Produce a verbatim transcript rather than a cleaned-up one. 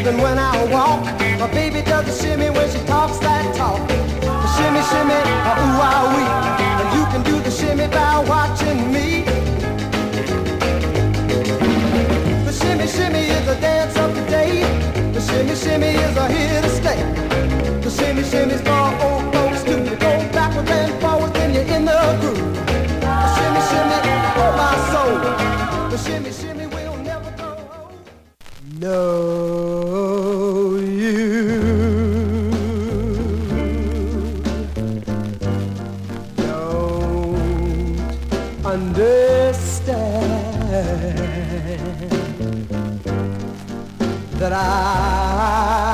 even when I walk. My baby does the shimmy when she talks that talk. The shimmy, shimmy, uh, ooh, ah, wee. And you can do the shimmy by watching me. The shimmy, shimmy is a dance of the day. The shimmy, shimmy is a here to stay. The shimmy, shimmy's for old folks too. You go backwards and forwards when you're in the groove. The shimmy, shimmy, oh my soul. The shimmy, shimmy will never grow old. No, you don't understand that I